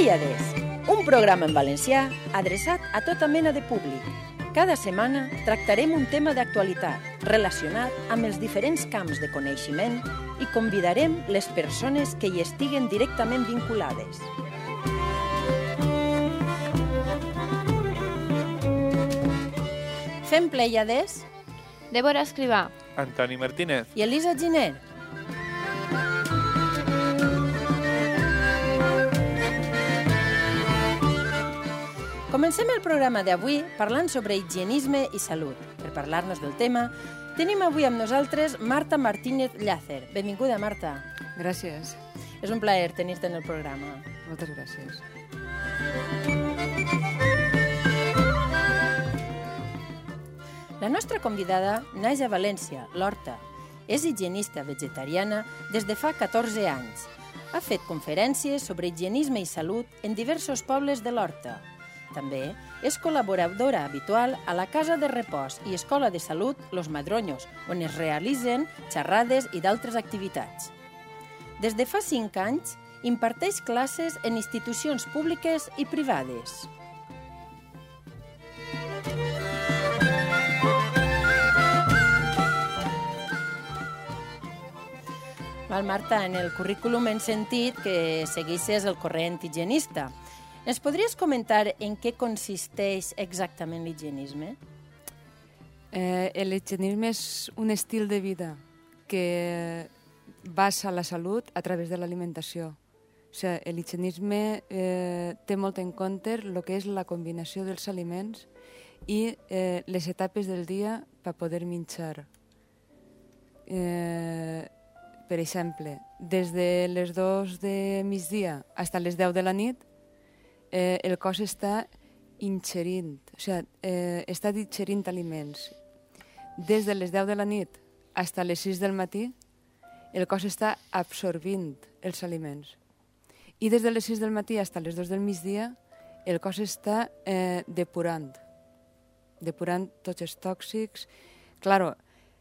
Plèiades, un programa en valencià adreçat a tota mena de públic. Cada setmana tractarem un tema d'actualitat relacionat amb els diferents camps de coneixement i convidarem les persones que hi estiguen directament vinculades. Fem Plèiades Débora Escrivà, Antoni Martínez i Elisa Giner. Comencem el programa d'avui parlant sobre higienisme i salut. Per parlar-nos del tema, tenim avui amb nosaltres Marta Martínez Llàcer. Benvinguda, Marta. Gràcies. És un plaer tenir-te en el programa. Moltes gràcies. La nostra convidada naix a València, l'Horta. És higienista vegetariana des de fa 14 anys. Ha fet conferències sobre higienisme i salut en diversos pobles de l'Horta. També és col·laboradora habitual a la Casa de Repòs i Escola de Salut Los Madroños, on es realitzen xerrades i d'altres activitats. Des de fa 5 anys, imparteix classes en institucions públiques i privades. Marta, en el currículum hem sentit que segueixes el corrent higienista. Ens podries comentar en què consisteix exactament l'higienisme? L'higienisme és un estil de vida que basa la salut a través de l'alimentació. O sigui, l'higienisme té molt en compte el que és la combinació dels aliments i les etapes del dia per poder menjar. Per exemple, des de les 2 de migdia fins a les 10 de la nit, el cos està ingerint, o sigui, està digerint aliments. Des de les 10 de la nit fins a les 6 del matí, el cos està absorbint els aliments. I des de les 6 del matí fins a les 2 del migdia, el cos està depurant tots els tòxics. Claro,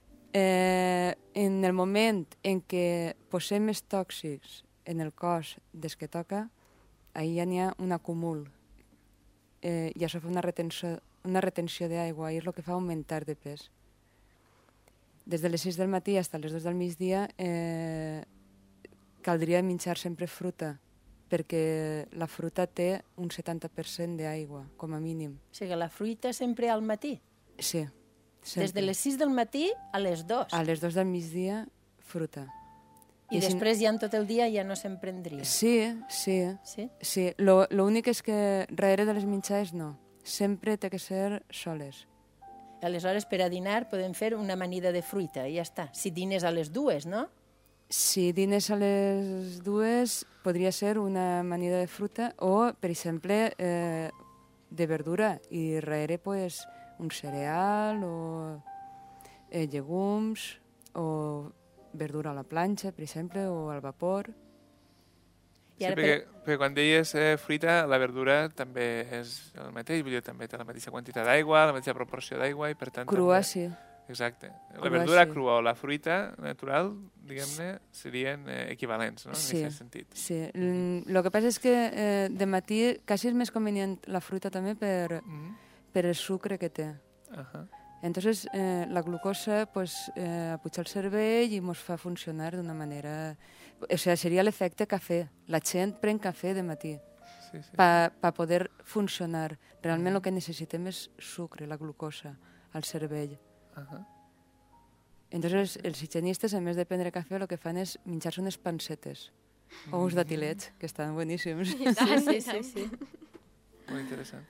en el moment en què posem els tòxics en el cos des que toca, ahir ja n'hi ha un acúmul i això fa una retenció d'aigua i és el que fa augmentar de pes. Des de les 6 del matí fins a les 2 del migdia caldria menjar sempre fruita perquè la fruita té un 70% d'aigua, com a mínim. O sigui, la fruita sempre al matí? Sí. Sempre. Des de les 6 del matí a les 2? A les 2 del migdia, fruita. I després ja en tot el dia ja no se'n prendria? Sí. L'únic és que darrere de les menjades no. Sempre té que ser soles. Aleshores, per a dinar podem fer una amanida de fruita i ja està. Si dines a les 2, no? Si dines a les 2, podria ser una amanida de fruita o, per exemple, de verdura. I darrere, pues, un cereal o llegums o verdura a la planxa, per exemple, o al vapor. Sí, perquè quan deies fruita, la verdura també és el mateix, vull dir, també té la mateixa quantitat d'aigua, la mateixa proporció d'aigua i per tant... Crua, també... sí. Exacte. La verdura crua o la fruita natural, diguem-ne, serien equivalents, no? Sí, en aquest sentit. Sí. El que passa és que de matí quasi és més convenient la fruita també per el sucre que té. Entonces, la glucosa puja el cervell i ens fa funcionar d'una manera... O sigui, seria l'efecte cafè. La gent pren cafè de matí per poder funcionar. Realment el que necessitem és sucre, la glucosa, al cervell. Entonces, els higienistes, a més de prendre cafè, el que fan és menjar-se unes pancetes o uns datilets, que estan boníssims. Sí. Molt interessant.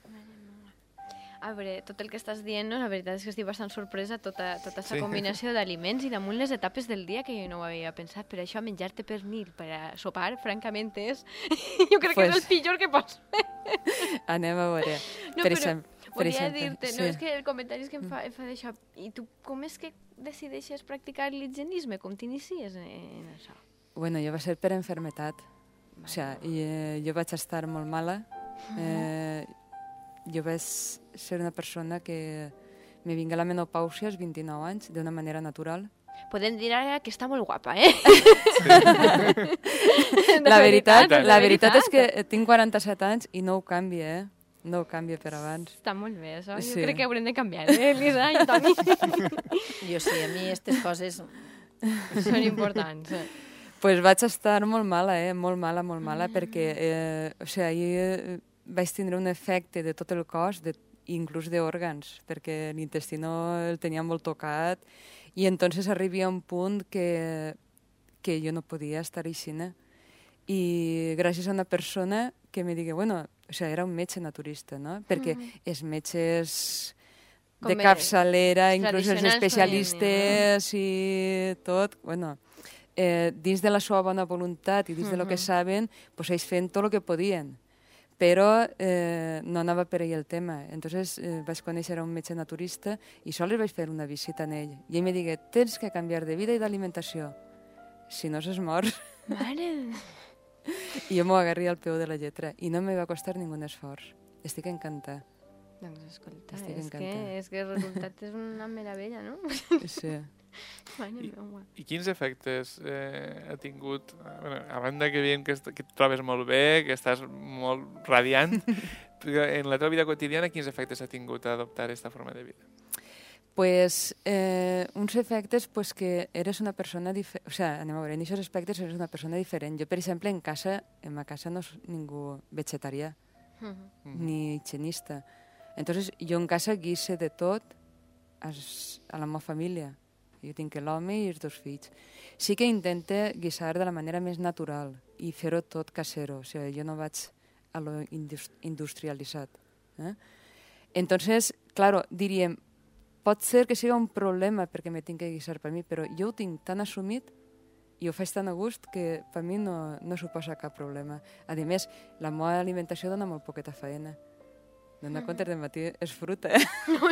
A veure, tot el que estàs dient, no? La veritat és que estic bastant sorpresa tota aquesta combinació d'aliments i damunt les etapes del dia que jo no ho havia pensat. Per això menjar-te pernil per a sopar, francament, és... jo crec que és el pitjor que pots fer. Anem a veure. No, però volia dir-te, no, és que el comentari que em fa d'això. I tu com és que decideixes practicar l'higienisme? Com t'inicies en això? Bueno, jo va ser per enfermetat. O sigui, jo vaig estar molt mala. Jo vaig ser una persona que me vingué la menopàusia als 29 anys, d'una manera natural. podem dir ara que està molt guapa, eh? La veritat és que tinc 47 anys i no ho canvia, eh? No ho canvia per abans. Està molt bé, això. Sí. Jo crec que haurem de canviar, Elisa i Toni? Jo sí, a mi aquestes coses... Són importants. Pues vaig estar molt mala, molt mala, perquè ahir vaig tindre un efecte de tot el cos, inclús d'òrgans, perquè l'intestino el tenia molt tocat, i entonces arribia un punt que jo no podia estar així. I gràcies a una persona que me digui, era un metge naturista, no? Perquè els metges de capçalera, inclús els especialistes i tot, dins de la seva bona voluntat i dins de lo que saben, ells feien tot el que podien, però no anava per ell el tema. Entonces vaig conèixer un metge naturista i sols vaig fer una visita en ell. I ell me digué, tens que canviar de vida i d'alimentació, si no s'es mort. Mare... I jo m'ho agarri al peu de la lletra i no me va costar ningú esforç. Estic encantada. Doncs escolta, és Estic que el resultat és una meravella, no? Sí. I quins efectes ha tingut, a banda que veiem que et trobes molt bé, que estàs molt radiant, en la teva vida quotidiana quins efectes ha tingut adoptar aquesta forma de vida? Pues uns efectes que eres una persona diferent, anem a veure, en aquests aspectes eres una persona diferent. Jo, per exemple, en ma casa no és ningú vegetarià, ni higienista. Entonces, jo en casa guise de tot a la meva família. Jo tinc l'home i els 2 fills. Sí que intente guisar de la manera més natural i fer-ho tot casero. O sigui, jo no vaig a lo industrialitzat. Entonces, claro, diríem, pot ser que sigui un problema perquè me tinc que guisar per mi, però jo ho tinc tan assumit i ho faig tan a gust que per mi no suposa cap problema. A més, la meva alimentació dona molt poqueta feina. Donar compte de matí és fruta, eh?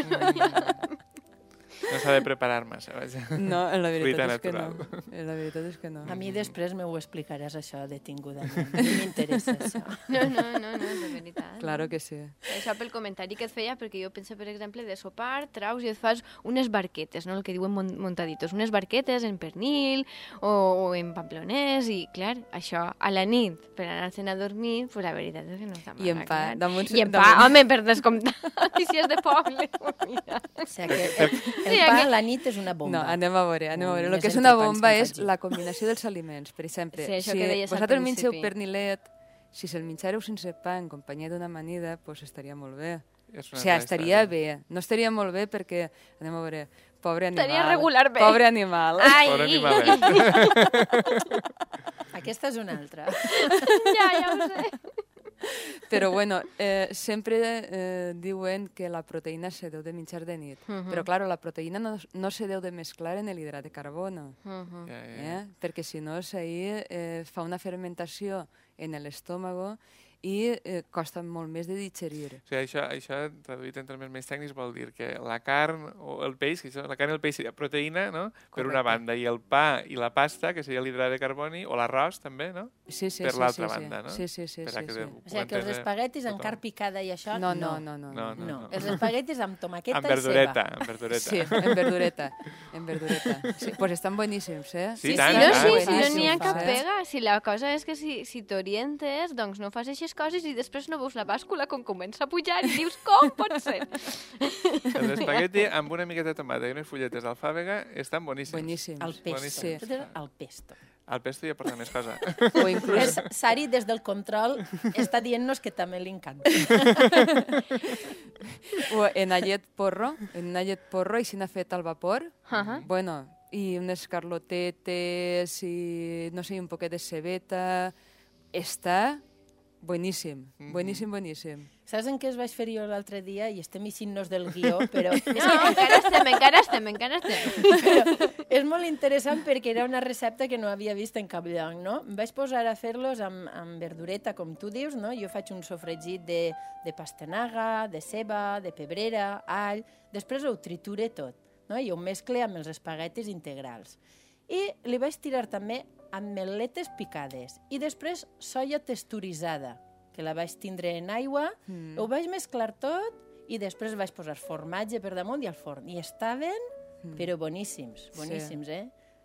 No s'ha de preparar massa, vaja. No, la veritat és que no. La veritat és que no. A mi després m'ho explicaràs, això, detingudament. A mi m'interessa, això. No, de veritat. Claro que sí. Això pel comentari que et feia, perquè jo penso, per exemple, de sopar, traus i et fas unes barquetes, no? El que diuen montaditos. Unes barquetes en pernil o en pamplonès, i, clar, això, a la nit, per anar-se'n a dormir, pues la veritat és que no està mal. I en pa. I en pa, home, per descomptar. I si és de poble, mira. O sigui que el pa a la nit és una bomba. No, anem a veure. El que és una bomba és la combinació dels aliments. Per exemple, si vosaltres mengeu pernilet, si se'l menjareu sense pa en companyia d'una amanida, doncs estaria molt bé. O sigui, estaria bé. No estaria molt bé perquè, anem a veure, pobre animal. Estaria regular bé. Pobre animal. Pobre animalet. Aquesta és una altra. Ja ho sé. Però sempre diuen que la proteïna se deu de menjar de nit. Però, clar, la proteïna no se deu de mesclar en l'hidrat de carbono. Perquè, si no, ahí fa una fermentació en l'estómago i costa molt més de digerir. O sigui, això traduït en termes més tècnics vol dir que la carn o el peix, la carn i el peix seria proteïna, no? Per una banda, i el pa i la pasta, que seria l'hidrat de carboni, o l'arròs també, no? Sí. Per l'altra banda, no? Sí. O sigui, que els espaguetis amb carn picada i això, no. Els espaguetis amb tomaqueta i ceba. Amb verdureta. Sí, en verdureta. Sí, pues estan boníssims, eh? Sí, no n'hi ha cap pega. Si la cosa és que si t'orientes, doncs no fas aquestes coses i després no veus la bàscula com comença a pujar i dius, com pot ser? Els espagueti amb una miqueta de tomata i unes fulletes d'alfàbega estan boníssims. Boníssims. El pesto. El pesto. Al pesto ja porta més cosa. O inclús... Sari, des del control, està dient-nos que també li encanta. O en allet porro, i si n'ha fet al vapor, bueno, i unes carlotetes, i no sé, un poquet de cebeta, està boníssim, boníssim. Saps en què es vaig fer jo l'altre dia? I estem eixint-nos del guió, però... No, encara estem. Però és molt interessant perquè era una recepta que no havia vist en cap lloc, no? Em vaig posar a fer-los amb verdureta, com tu dius, no? Jo faig un sofregit de pastanaga, de ceba, de pebrera, all... Després ho triture tot, no? I ho mescle amb els espaguetis integrals. I li vaig tirar també amb meletes picades. I després soia texturitzada, que la vaig tindre en aigua, ho vaig mesclar tot i després vaig posar formatge per damunt i al forn. I estaven, però boníssims,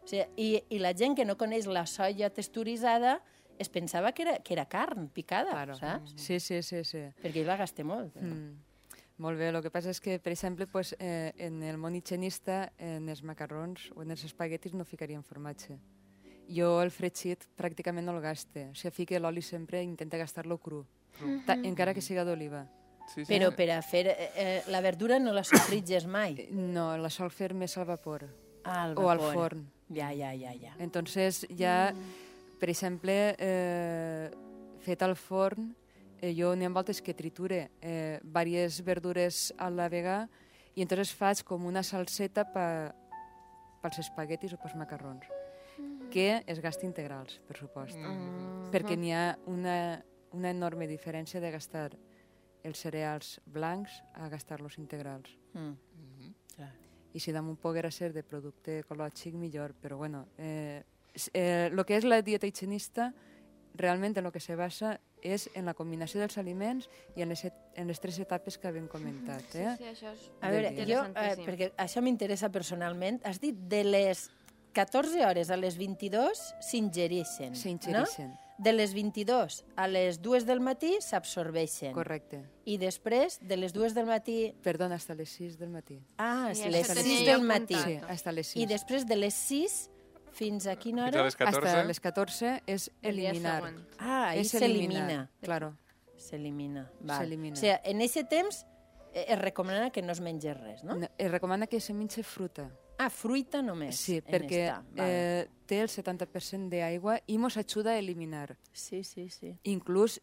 O sigui, i la gent que no coneix la soia texturitzada es pensava que era carn picada, Claro. saps? Sí. Perquè ell la gasta molt. Molt bé, el que passa és que, per exemple, pues, en el món higienista, en els macarrons o en els espaguetis no ficaríem formatge. Jo el fregit pràcticament no el gaste. O sigui, fique l'oli sempre, intenta gastar-lo cru, encara que siga d'oliva. Sí, sí. Però per a fer... la verdura no la sofritges mai. No, la sol fer més al vapor Al o al vapor. forn. Ja. Entonces, ja, per exemple, fet al forn, jo n'hi ha voltes que triture diverses verdures a la vegada i entonces faig com una salseta pels espaguetis o pels macarrons, que es gasta integrals, per supost. Perquè n'hi ha una enorme diferència de gastar els cereals blancs a gastar-los integrals. Clar. I si damunt poguera ser de producte ecològic, millor. Però, bueno, el que és la dieta higienista, realment en el que se basa és en la combinació dels aliments i en les 3 etapes que hem comentat. Sí, això és A veure, jo, perquè això m'interessa personalment, has dit de les 14 hores a les 22 s'ingereixen, S'ingereixen. no? De les 22 a les 2 del matí s'absorbeixen. Correcte. I després, de les 2 del matí... Perdona, hasta les 6 del matí. Ah, Sí, les això 6 tenia del jo matí. apuntat. Sí, hasta les 6. I després de les 6 fins a quina Fins a hora? les 14. Hasta les 14 és El dia eliminar. següent. Ah, ahí És s'elimina. Claro. S'elimina. Val. S'elimina. O sigui, en aquest temps es recomana que no es mengi res, no? Es recomana que se mengi fruita. Ah, fruita només. Sí, en perquè esta. Vale. té el 70% d'aigua i mos ajuda a eliminar. Sí. Inclús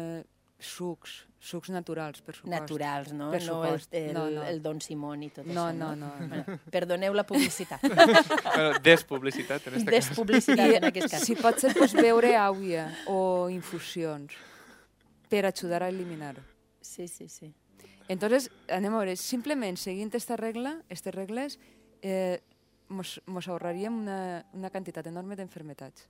sucs naturals, per supost. Naturals, no? Per No supost. no, No. el Don Simón i tot No, això, no. Bueno, perdoneu la publicitat. Bueno, despublicitat, en este cas. Despublicitat en aquest cas. Si pot ser, pues, beure aigua o infusions per ajudar a eliminar. Sí. Entonces, anem a veure, simplement seguint aquestes regles, mos ahorraríem una quantitat enorme d'enfermetats.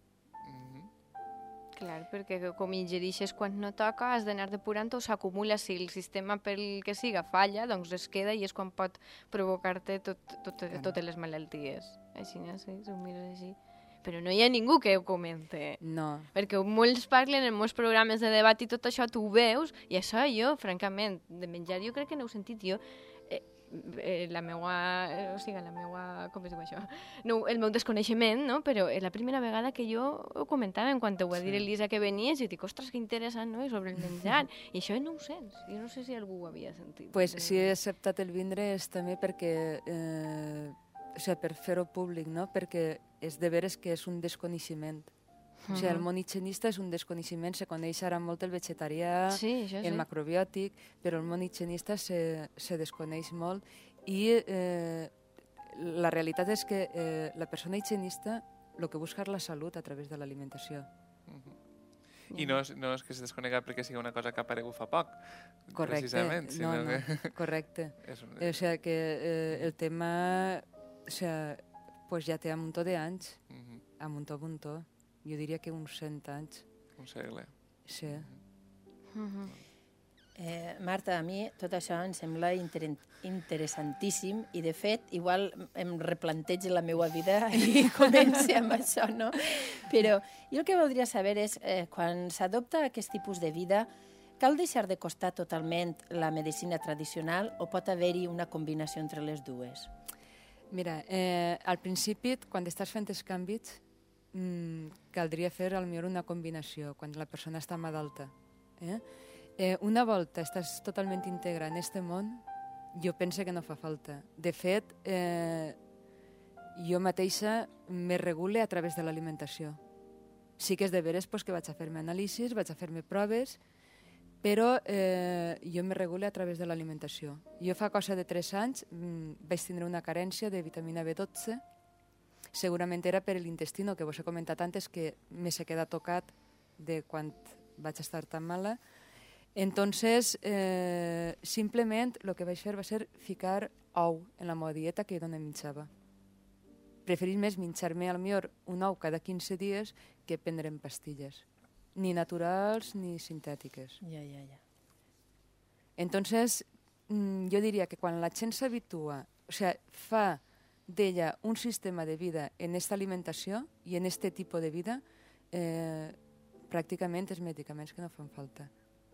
Clar, perquè com ingerixes quan no toca, has d'anar depurant o s'acumula. Si el sistema pel que siga falla, doncs es queda i és quan pot provocar-te totes les malalties. Així, no sé, si ho mires així. Però no hi ha ningú que ho comente. No. Perquè molts parlen en molts programes de debat i tot això tu ho veus, i això jo, francament, de menjar, jo crec que no ho he sentit jo. La meua, com es diu això? No, el meu desconeixement, no? Però la primera vegada que jo ho comentava, en quan ho va dir Elisa que venies, jo dic, ostres, que interessant, no? I sobre el menjar. I això no ho sents. Jo no sé si algú ho havia sentit. Pues si he acceptat el vindre és també perquè, o sigui, per fer-ho públic, no? Perquè és de veres que és un desconeixement. O sigui, el món higienista és un desconeixement, se coneix ara molt el vegetarià, Sí, això sí. el macrobiòtic, però el món higienista se desconeix molt i la realitat és que la persona higienista el que busca és la salut a través de l'alimentació. I no és que se desconega perquè sigui una cosa que ha aparegut fa poc, Correcte. precisament, sinó No, que... correcte. És O sigui que el tema pues ja té un muntó d'anys, a muntó. Jo diria que uns 100 anys. Un segle. Sí. Marta, a mi tot això em sembla interessantíssim i, de fet, igual em replantejo la meva vida i comenci amb això, no? Però jo el que voldria saber és, quan s'adopta aquest tipus de vida, cal deixar de costar totalment la medicina tradicional o pot haver-hi una combinació entre les dues? Mira, al principi, quan estàs fent els canvis, caldria fer potser una combinació, quan la persona està malalta. Una volta estàs totalment íntegra en aquest món, jo penso que no fa falta. De fet, jo mateixa me regule a través de l'alimentació. Sí que és de veres que vaig a fer-me anàlisis, vaig a fer-me proves, però jo me regule a través de l'alimentació. Jo fa cosa de 3 anys vaig tindre una carència de vitamina B12. Segurament era per l'intestino, que vos he comentat antes, que me s'ha quedat tocat de quan vaig estar tan mala. Entonces, simplement el que vaig fer va ser ficar ou en la meva dieta que jo no menjava. Preferís més menjar-me potser un ou cada 15 dies que prendre'm pastilles. Ni naturals ni sintètiques. Ja. Entonces, jo diria que quan la gent s'habitua, o sigui, fa d'ella un sistema de vida en esta alimentació i en este tipus de vida, pràcticament els medicaments que no fan falta.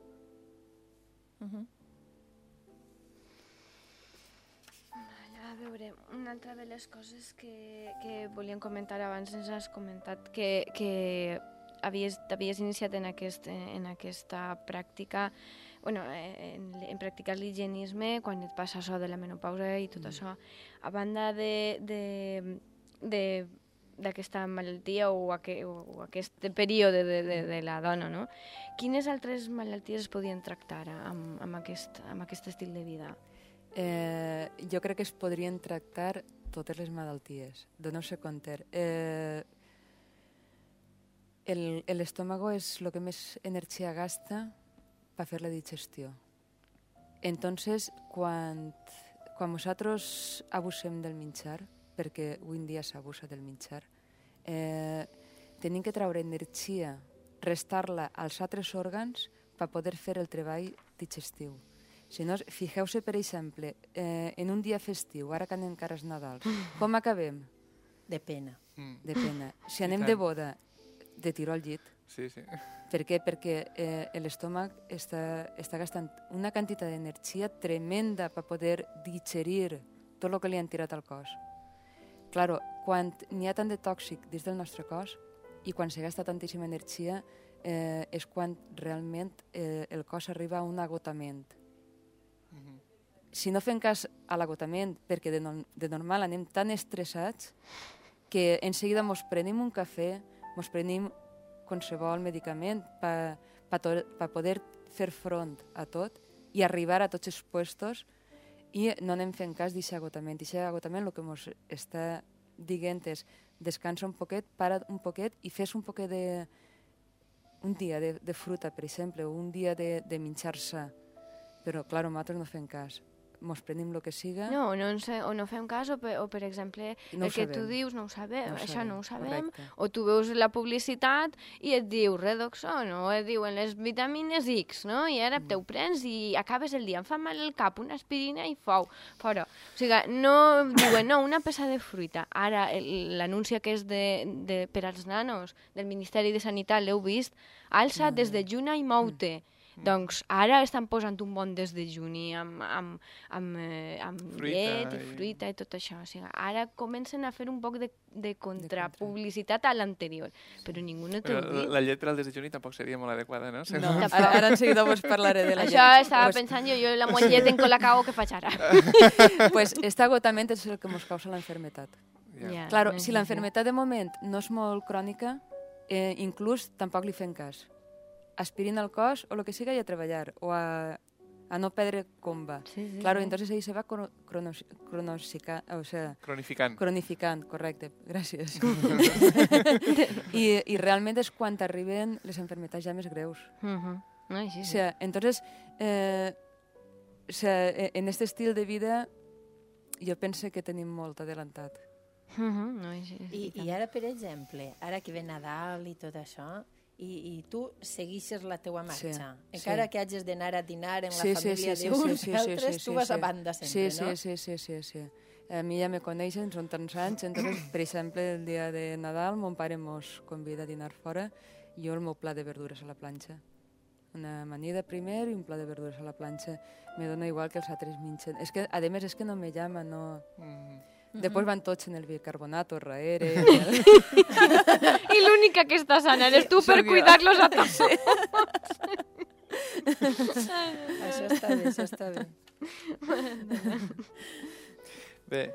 A veure, una altra de les coses que volíem comentar abans, ens has comentat que t'havies iniciat en aquesta pràctica, en practicar l'higienisme quan et passa això de la menopausa i tot això. A banda d'aquesta malaltia o aquest període de la dona, no? Quines altres malalties es podien tractar amb aquest estil de vida? Jo crec que es podrien tractar totes les malalties. Donar-se compte. L'estómago és el que més energia gasta per fer la digestió. Entonces, quan nosaltres abusem del menjar, perquè avui en dia s'abusa del menjar, tenim que treure energia, restar-la als altres òrgans per poder fer el treball digestiu. Si no, fixeu-se, per exemple, en un dia festiu, ara que anem cares Nadals, com acabem? De pena. De pena. Si anem de boda, de tiro al llit. Sí, sí. Per què? Perquè l'estómac està gastant una quantitat d'energia tremenda per poder digerir tot el que li han tirat al cos. Claro, quan n'hi ha tant de tòxic dins del nostre cos i quan se gasta tantíssima energia és quan realment el cos arriba a un agotament. Si no fem cas a l'agotament, perquè de normal anem tan estressats que en seguida mos prenem un cafè, mos prenem qualsevol medicament per poder fer front a tot i arribar a tots els puestos i no anem fent cas d'aquest agotament. D'aquest agotament el que ens està dient és descansa un poquet, para un poquet i fes un poquet un dia de fruta, per exemple, o un dia de menjar sa. Però, clar, nosaltres no fem cas. Mos prenem el que siga. No, o no fem cas, o per exemple, el que tu dius no ho sabem, això no ho sabem, o tu veus la publicitat i et diu Redoxon, o et diuen les vitamines X, no? I ara te ho prens i acabes el dia, em fa mal el cap, una aspirina i fora. O sigui, no diuen, no, una peça de fruita. Ara, l'anunci que és per als nanos del Ministeri de Sanitat, l'heu vist? Alça, desdejuna i mou-te. Doncs ara estan posant un bon desdejuni amb llet i fruita i tot això. O sigui, ara comencen a fer un poc de contrapublicitat a l'anterior, però ningú no t'ho diu. La llet per al desdejuni tampoc seria molt adequada, no? No, ara en seguida vos parlaré de la llet. Això estava pensant jo la mollet en colacao que faig ara. Pues este agotament és el que ens causa l'enfermetat. Claro, si l'enfermetat de moment no és molt crònica, inclús tampoc li fem cas. Aspirin al cos o el que siga i a treballar o a no perdre comba. Claro, entonces ahí se va cronificant, correcte, gràcies. I realment és quan arriben les enfermetats ja més greus. O sea, entonces, en este estil de vida jo penso que tenim molt adelantat. I ara, per exemple, ara que ve Nadal i tot això, i tu seguixes la teua marxa. Encara que hagis d'anar a dinar en la família d'uns i altres, tu vas a banda sempre, no? Sí. A mi ja me coneixen, són tants anys, entonces, per exemple, el dia de Nadal, mon pare mos convida a dinar fora, i jo el meu plat de verdures a la planxa. Una amanida primer i un plat de verdures a la planxa. Me dona igual que els altres mengen. És que, a més, és que no me llama, no... Després van tots en el bicarbonato, raere... I l'única que està sana eres tu per cuidar-los a tots. Això està bé. Bé,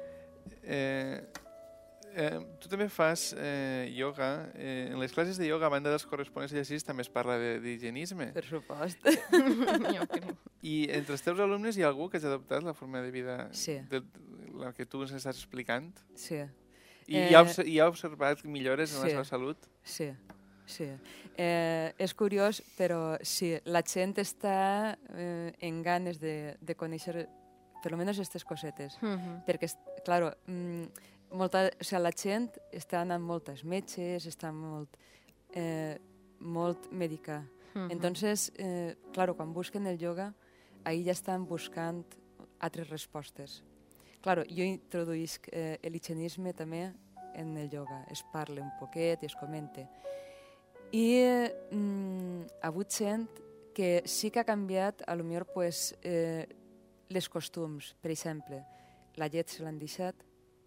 tu també fas ioga. En les classes de ioga, a banda dels corresponents exercicis, també es parla d'higienisme. Per supost. Jo crec. I entre els teus alumnes hi ha algú que hagi adoptat la forma de vida la que tu ens estàs explicant? Sí. I ha observat millores en la seva salut? Sí. És curiós, però sí, la gent està en ganes de conèixer per almenys aquestes cosetes. Perquè, clar, la gent està anant molt als metges, està molt mèdica. Entonces, clar, quan busquen el ioga, ahí ja estan buscant altres respostes. Claro, jo introduïsc l'higienisme també en el yoga. Es parla un poquet i es comenta. I avui sent que sí que ha canviat, a lo millor, pues, les costums. Per exemple, la llet se l'han deixat,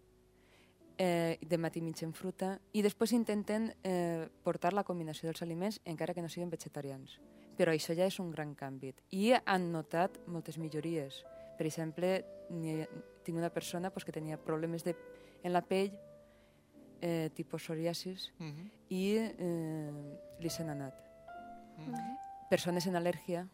de matí mengen fruta, i després intenten portar la combinació dels aliments encara que no siguin vegetarians. Però això ja és un gran canvi. I han notat moltes millories. Per exemple, tinc una persona pues, que tenia problemes en la pell, tipus psoriasis, i li se n'ha anat. Persones en al·lèrgia,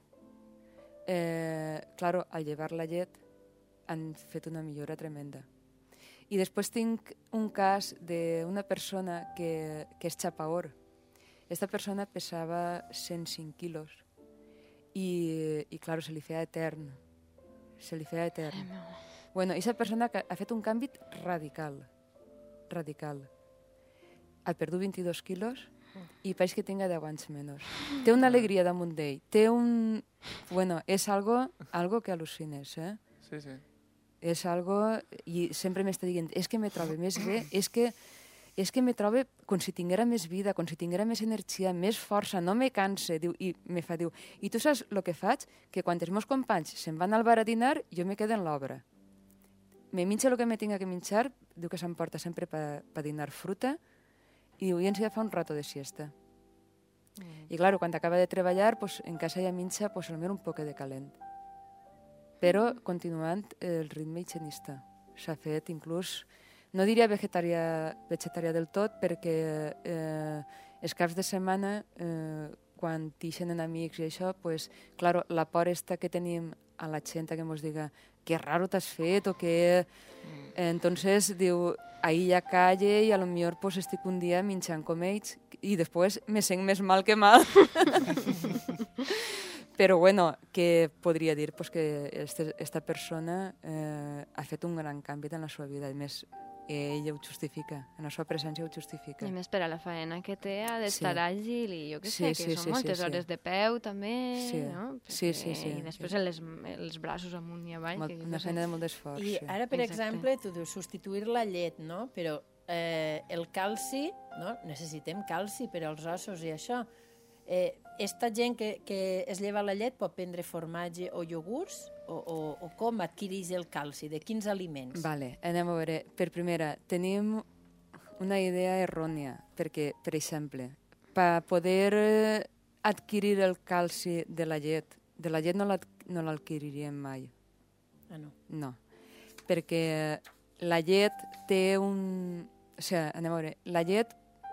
claro, al llevar la llet han fet una millora tremenda. I després tinc un cas d'una persona que és xapaor. Esta persona pesava 105 quilos i claro, se li feia etern. Se li feia etern. Bueno, aquesta persona ha fet un canvi radical. Radical. Ha perdut 22 quilos i pareix que tinga 10 anys menys. Té una alegria damunt d'ell. Té un... Bueno, és algo que al·lucines, eh? Sí, sí. És algo... I sempre m'està dient, és que me trobo més bé, és que me trobo com si tinguera més vida, com si tinguera més energia, més força, no me canse. Diu, i me fa, diu, i tu saps el que faig? Que quan els meus companys se'n van al bar a dinar, jo me quedo en l'obra. Me minxa el que me tinga que minxar, diu que s'emporta sempre per dinar fruta, i diu, i ens fa un rato de siesta. I, clar, quan acaba de treballar, pues, en casa ja minxa pues, almenys un poc de calent. Però, continuant, el ritme higienista. S'ha fet, inclús, no diria vegetarià del tot, perquè els caps de setmana, quan t'ixenen amics i això, pues, claro, la por esta que tenim a la gent que ens diga que raro t'has fet o que... Entonces, diu, ahí ja calle i a lo millor pues, estic un dia minxant com ells i després me sent més mal que mal. Però bueno, que podria dir pues, que esta persona ha fet un gran canvi en la seva vida. A més, ella ho justifica, en la seva presència ho justifica. I més per a la feina que té ha d'estar àgil i jo què sé, que són moltes hores de peu també, no? Sí. I després els braços amunt i avall. Una feina de molt d'esforç. I ara, per exemple, tu dius substituir la llet, no? Però el calci, no? Necessitem calci per als ossos i això. Esta gent que es lleva la llet pot prendre formatge o iogurts o com adquireix el calci? De quins aliments? Vale, anem a veure. Per primera, tenim una idea errònia, perquè, per exemple, per poder adquirir el calci de la llet no l'adquiriríem mai. Ah, no? No, perquè la llet té un... O sigui, anem a veure, la llet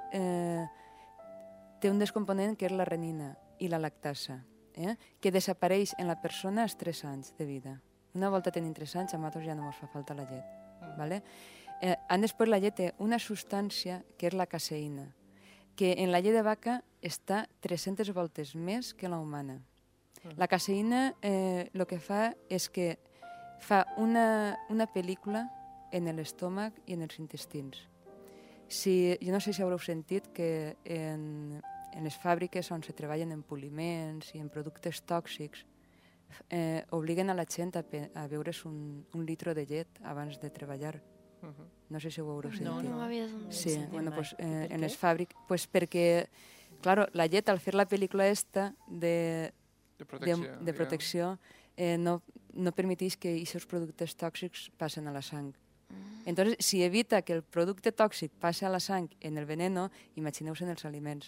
té un descomponent que és la renina i la lactasa, que desapareix en la persona als 3 anys de vida. Una volta tenim 3 anys, a nosaltres ja no ens fa falta la llet. ¿Vale? Després la llet té una substància que és la caseïna, que en la llet de vaca està 300 voltes més que la humana. La caseïna el que fa és que fa una pel·lícula en l'estómac i en els intestins. Jo no sé si haureu sentit que en les fàbriques on se treballen en poliments i en productes tòxics obliguen a la gent a beure's un litro de llet abans de treballar. No sé si ho haureu sentit. No m'havia Sí, bueno, pues, en les fàbriques, pues perquè, claro, la llet, al fer la pel·lícula esta de protecció, no permeteix que aquests productes tòxics passen a la sang. Entonces, si evita que el producte tòxic passi a la sang en el veneno, imagineu-se en els aliments.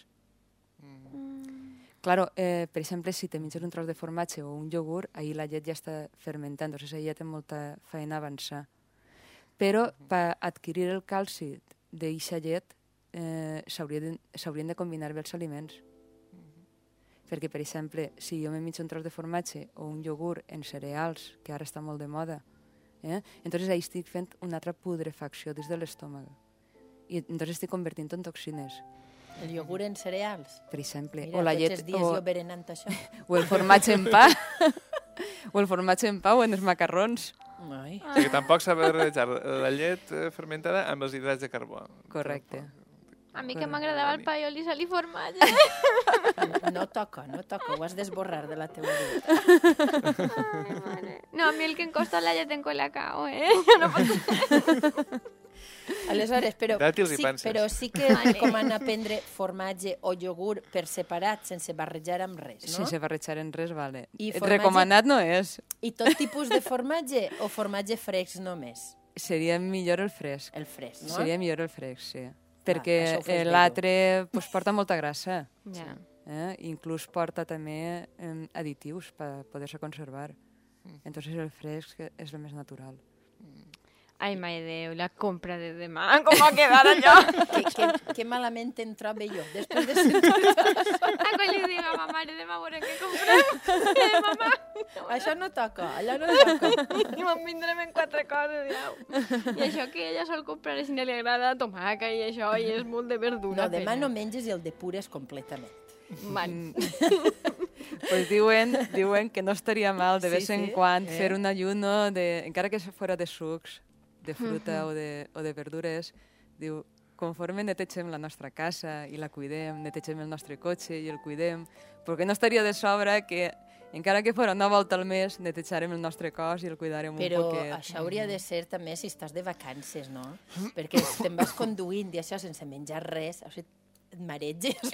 Claro, per exemple, si te menges un tros de formatge o un iogurt, ahí la llet ja està fermentant, o sigui, ja té molta feina a avançar. Però per adquirir el calci d'aquesta llet s'haurien de combinar bé els aliments. Perquè, per exemple, si jo me menjo un tros de formatge o un iogurt en cereals, que ara està molt de moda, entonces ahí estic fent una altra putrefacció dins de l'estómac. I entonces estic convertint en toxines. El iogurt en cereals? Per exemple. Mira, tots els dies jo berenant això. O el formatge en pa. O el formatge en pa o en els macarrons. Ai. O sigui que tampoc s'ha de barrejar la llet fermentada amb els hidrats de carbó. Correcte. A mi que m'agradava el pa i oli, sal i formatge. No toca, ho has d'esborrar de la teua vida. No, a mi que en Costa-la ja tengo el cacao, Jo no pot... Aleshores, Dàtils i sí, panses. però sí que recomana prendre formatge o iogurt per separat, sense barrejar amb res, no? Sense barrejar en res, vale. I formatge- Recomanat no és. I tot tipus de formatge o formatge fresc només? Seria millor el fresc. El fresc, no? Seria millor el fresc, sí. això Perquè ho fes bé, l'altre pues, porta molta grassa. Ja. Inclús porta també additius per poder-se conservar. Entonces el fresc és el més natural. Ai, mai Déu, la compra de demà, com va quedar allò? Que malament em trobo jo, després de sentir Quan li dic a ma mare, demà veurem què comprem. Mamà, això no toca, allò no toca. i me'n vindrem en 4 coses, ja. I això que ella sol comprar, si no li agrada tomaca i això, i és molt de verdura. No, demà no menges i el depures completament. Mal. Pues diuen que no estaria mal de vez en quan eh? fer un ayuno, encara que fora de sucs, de fruta o de verdures, diu, conforme netegem la nostra casa i la cuidem, netegem el nostre cotxe i el cuidem, perquè no estaria de sobre que, encara que fora una volta al mes, netejarem el nostre cos i el cuidarem Però un poquet. això hauria de ser també si estàs de vacances, no? Perquè te'n vas conduint i això sense menjar res, o sigui, et mareges.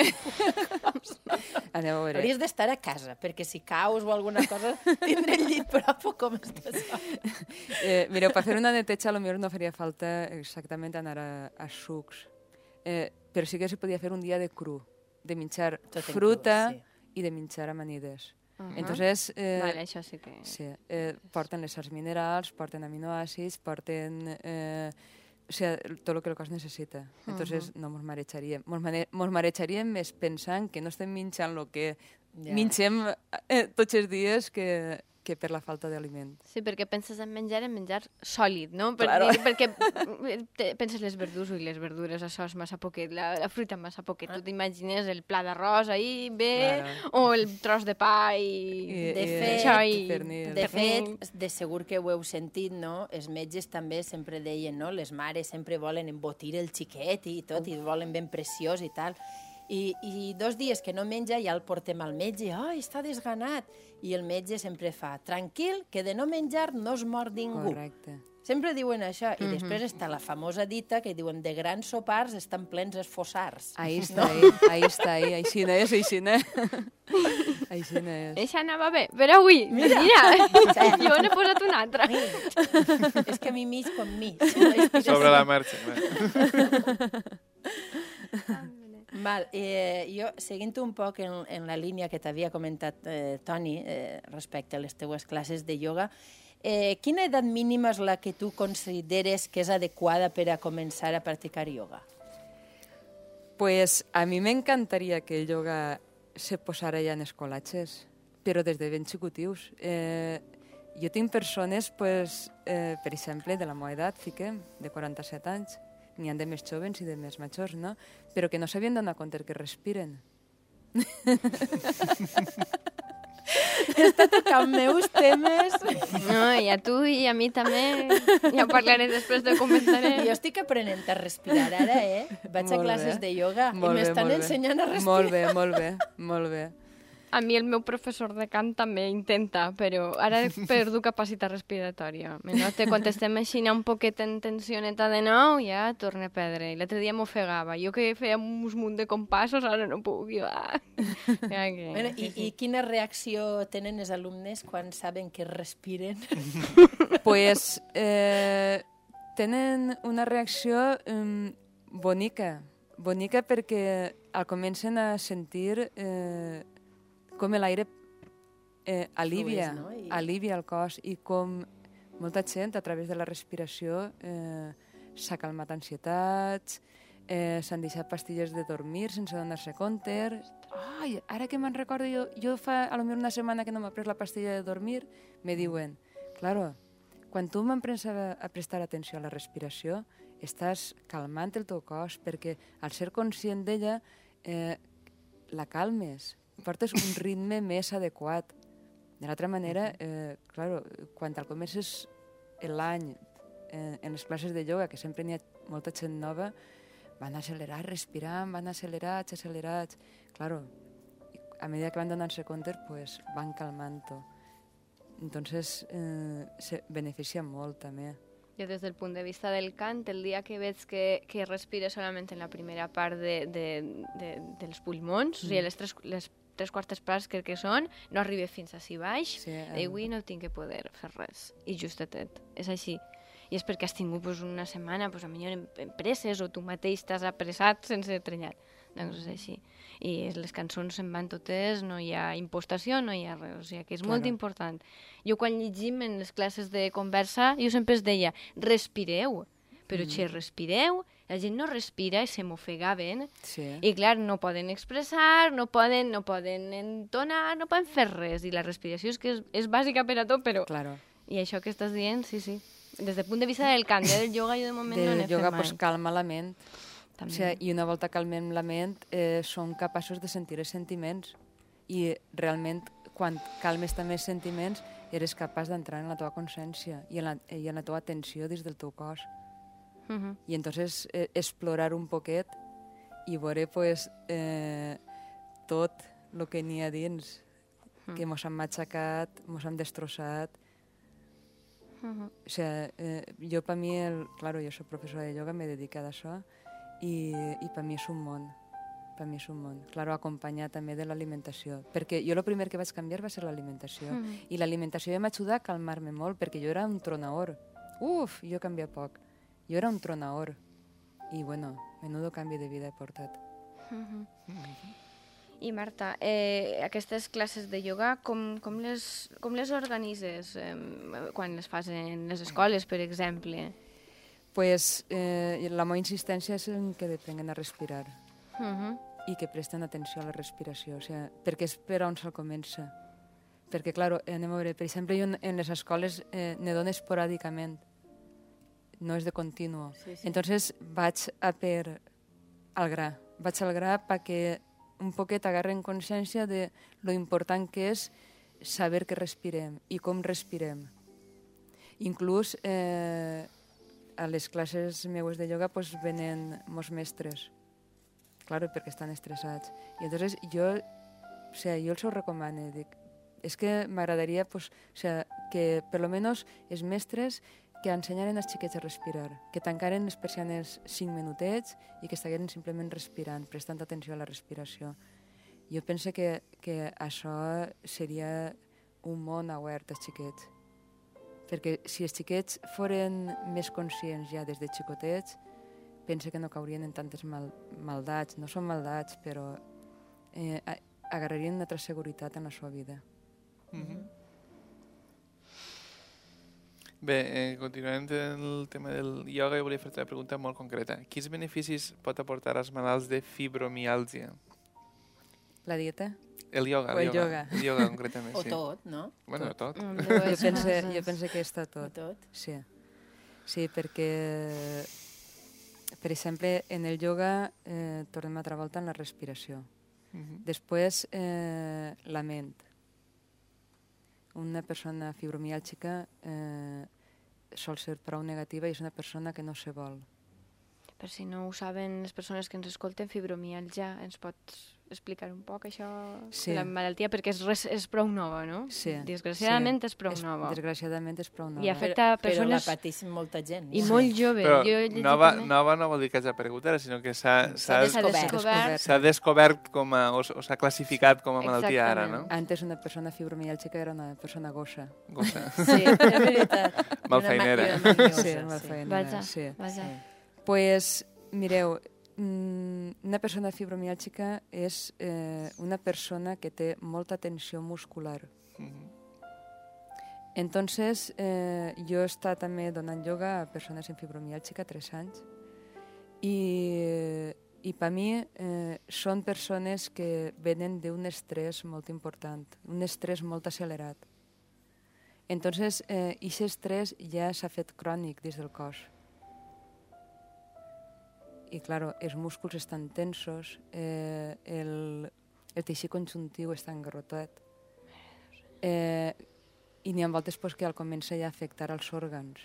Aneu a veure. Hauries d'estar a casa, perquè si caus o alguna cosa, tindré el llit prop o com estàs. Mireu, per fer una neteja potser no faria falta exactament anar a sucs, però sí que se podia fer un dia de cru, de menjar Tot en fruta cru, sí. i de menjar amanides. Entonces, Vale, això sí que... sí, porten les sals minerals, porten aminoàcids, porten o sea, tot el que el cos necessita. Entonces no mos marejaríem. Mos marejaríem més pensant que no estem menjant el que mengem tots els dies que per la falta d'aliment. Sí, perquè penses en menjar sòlid, no? Claro. Perquè penses les verdures, les verdures, això és massa poquet, la fruita massa poquet. Tu t'imagines el pla d'arròs ahí, bé, o el tros de pa i... De fet, de segur que ho heu sentit, no? Els metges també sempre deien, no? Les mares sempre volen embotir el xiquet i tot, i volen ben preciós i tal. I 2 dies que no menja ja el portem al metge. Ai, està desganat. I el metge sempre fa, tranquil, que de no menjar no es mor ningú. Correcte. Sempre diuen això. I després està la famosa dita que diuen de grans sopars estan plens els fossars. Ahí està, així n'és. Així n'és. Eixa anava bé, però avui, mira, jo n'he posat una altra. És que mi mig com mi. Sobre la marxa. Val, jo, seguint un poc en la línia que t'havia comentat Toni respecte a les teues classes de ioga, quina edat mínima és la que tu consideres que és adequada per a començar a practicar ioga? Pues a mi m'encantaria que el ioga se posara ja en escolatges, però des de ben xicutius. Jo tinc persones, pues, per exemple, de la meva edat, fiquem, de 47 anys, n'hi ha de més jovens i de més majors, no? Però que no s'havien donat compte que respiren. Està tocant meus temes. No, i a tu i a mi també. Ja ho parlaré després, de comentaré. Jo estic aprenent a respirar ara, Vaig a classes de ioga i m'estan ensenyant a respirar. Molt bé. A mi el meu professor de cant també intenta, però ara he perdut capacitat respiratòria. Quan estem així un poquet en tensioneta de nou, ja torna a perdre. I l'altre dia m'ofegava. Jo que feia un munt de compassos, ara no puc. Bueno, I quina reacció tenen els alumnes quan saben que respiren? Pues tenen una reacció bonica perquè al comencen a sentir com l'aire alivia el cos i com molta gent a través de la respiració s'ha calmat ansietats, s'han deixat pastilles de dormir sense donar-se compte. Ai, ara que me'n recordo, jo fa potser una setmana que no m'he pres la pastilla de dormir, me diuen, claro, quan tu m'emprens a prestar atenció a la respiració, estàs calmant el teu cos perquè al ser conscient d'ella la calmes, portes un ritme més adequat. De l'altra manera, quan al comences l'any en les classes de ioga, que sempre n'hi ha molta gent nova, van accelerar, respirant, van accelerats. Claro, a mesura que van donant-se compte, pues, van calmant-ho. entonces se beneficia molt també. Jo des del punt de vista del cant, el dia que veig que respire solament en la primera part dels pulmons, o sigui, les 3/4 parts que són, no arriba fins així baix, i avui no tinc que poder fer res. I justet, és així. I és perquè has tingut una setmana, a millor en presses, o tu mateix t'has apressat sense trenyar. Doncs és així. I les cançons se'n van totes, no hi ha impostació, no hi ha res. O sigui que és molt important. Jo quan llegim en les classes de conversa, jo sempre es deia, respireu, però respireu, la gent no respira i se m'ofegaven. I clar, no poden expressar, no poden entonar, no poden fer res. I la respiració és bàsica per a tot, però... I això que estàs dient, sí. Des del punt de vista del cant, del yoga, jo de moment no n'he fet mai. Del yoga, doncs calma la ment. O sigui, i una volta calmem la ment, som capaços de sentir els sentiments. I realment, quan calmes també els sentiments, eres capaç d'entrar en la teva consciència i en la teva atenció dins del teu cos. I entonces explorar un poquet i veure tot el que n'hi ha dins, que mos han matxacat, mos han destrossat. O sigui, jo per mi, jo soc professora de yoga, m'he dedicat a això, i per mi és un món. Per mi és un món. Claro, acompanyar també de l'alimentació. Perquè jo el primer que vaig canviar va ser l'alimentació. I l'alimentació em va ajudar a calmar-me molt, perquè jo era un tronaor. Jo canvia poc. Jo era un tronaor. I, bueno, menudo canvi de vida he portat. I, Marta, aquestes classes de yoga, com les organitzes quan les fas en les escoles, per exemple? Pues la meva insistència és en que aprenguen a respirar i que presten atenció a la respiració, o sigui, perquè és per on se'l comença. Perquè, clar, anem a veure, per exemple, jo en les escoles ne dono esporàdicament, no és de continuo. Entonces vaig al gra. Vaig al gra perquè un poquet agarren consciència de lo important que és saber que respirem i com respirem. Inclús a les classes meues de yoga venen molts mestres, claro, perquè estan estressats. I entonces jo els ho recomano, dic, és que m'agradaria que per lo menos els mestres que ensenyaren als xiquets a respirar, que tancaren les persianes 5 minutets i que estigueren simplement respirant, prestant atenció a la respiració. Jo penso que això seria un món obert als xiquets. Perquè si els xiquets foren més conscients ja des de xicotets, penso que no caurien en tantes maldats. No són maldats, però agarrarien una altra seguretat en la seva vida. Bé, continuant el tema del ioga, jo volia fer-te una pregunta molt concreta. Quins beneficis pot aportar als malalts de fibromiàlgia? La dieta? El yoga. El yoga, concretament, sí. O tot, no? Bueno, tot. Jo penso que està tot. Tot. Sí, perquè, per exemple, en el yoga tornem altra volta en la respiració. Després, la ment. Una persona fibromiàlgica sol ser prou negativa i és una persona que no se vol. Per si no ho saben les persones que ens escolten, fibromiàlgia, ens pots explicar un poc això de la malaltia? Perquè és prou nova, no? Sí. Desgraciadament és prou nova. Desgraciadament és prou nova. I afecta persones... Però la pateix molta gent. I molt jove. Però nova no vol dir que hagi aparegut ara, sinó que s'ha descobert o s'ha classificat com a malaltia ara, no? Antes una persona fibromiàlgica era una persona gossa. Sí, és veritat. Malfeinera. Sí, malfeinera. Vaja. Pues, mireu, una persona fibromiàlgica és una persona que té molta tensió muscular. Entonces, jo he estat també donant yoga a persones amb fibromiàlgica 3 anys i per mi són persones que venen d'un estrès molt important, un estrès molt accelerat. Entonces, aquest estrès ja s'ha fet crònic dins del cos. I, clar, els músculs estan tensos, el teixit conjuntiu està engarrotat. I n'hi ha voltes que al comença ja a afectar els òrgans.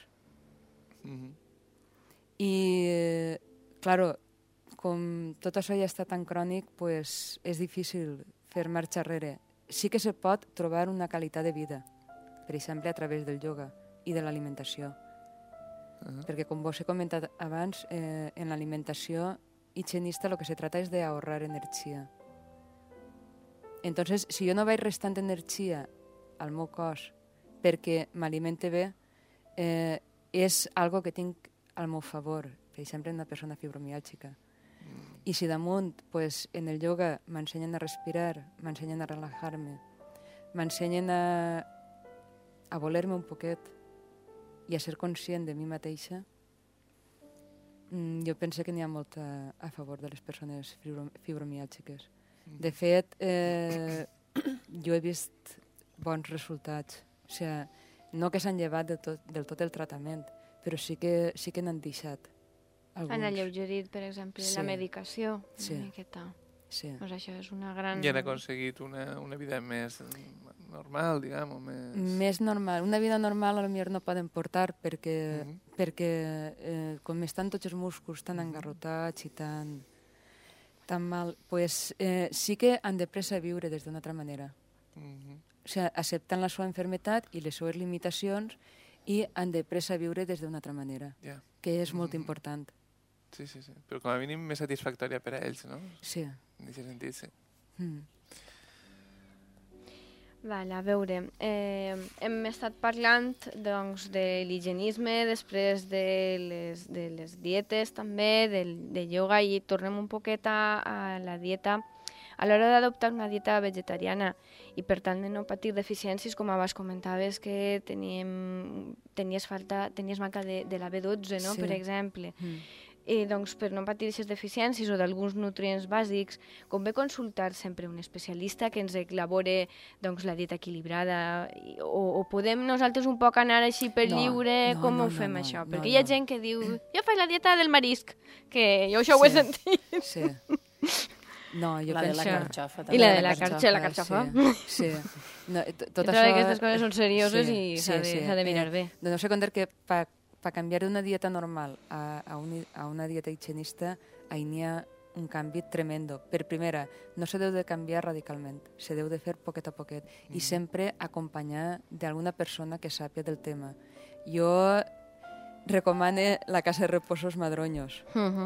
I, clar, com tot això ja està tan crònic, és difícil fer marxa enrere. Sí que se pot trobar una qualitat de vida, per exemple, a través del ioga i de l'alimentació. Perquè, com vos he comentat abans, en l'alimentació higienista lo que se trata es de ahorrar energia. Entonces, si jo no vaig restant energia al meu cos perquè m'alimente bé, és algo que tinc al meu favor, per exemple, una persona fibromiàlgica. I si damunt, pues, en el yoga m'ensenyen a respirar, m'ensenyen a relajar-me, m'ensenyen a voler-me un poquet i a ser conscient de mi mateixa, jo penso que n'hi ha molt a favor de les persones fibromiàlgiques. De fet, jo he vist bons resultats. O sigui, no que s'han llevat del tot el tractament, però sí que n'han deixat alguns. Han alleugerit, per exemple, la medicació. Sí. Una miqueta. Sí. Pues això és una gran... I han aconseguit una vida més normal, diguem, o més... Més normal. Una vida normal potser no poden portar perquè com estan tots els músculs tan engarrotats i tan mal, pues sí que han de pressa a viure des d'una altra manera. O sigui, acceptant la seva malaltia i les seves limitacions i han de pressa a viure des d'una altra manera, que és molt important. Sí. Però com a mínim més satisfactòria per a ells, no? Sí. En aquest sentit, sí. Vale, a veure, hem estat parlant doncs, de l'higienisme, després de les dietes també, de ioga, i tornem un poquet a la dieta. A l'hora d'adoptar una dieta vegetariana i per tant de no patir deficiències, com abans comentaves que tenies manca de la B12, no? Per exemple. I doncs, per no patir aquestes deficiències o d'alguns nutrients bàsics, convé consultar sempre un especialista que ens elabore doncs, la dieta equilibrada, o podem nosaltres un poc anar així per lliure? Com ho fem això? Perquè hi ha gent que diu, jo faig la dieta del marisc, que jo això ho he sentit. Sí. No, jo la penso... de la carxofa. I la de la carxofa. Sí. No, tot això... Aquestes coses són serioses i s'ha de mirar bé. No sé com dir que per canviar d'una dieta normal a una dieta higienista hi ha un canvi tremendo. Per primera, no se deu de canviar radicalment, se deu de fer poquet a poquet i sempre acompanyar d'alguna persona que sàpia del tema. Jo recomane la Casa de Reposos Madroños.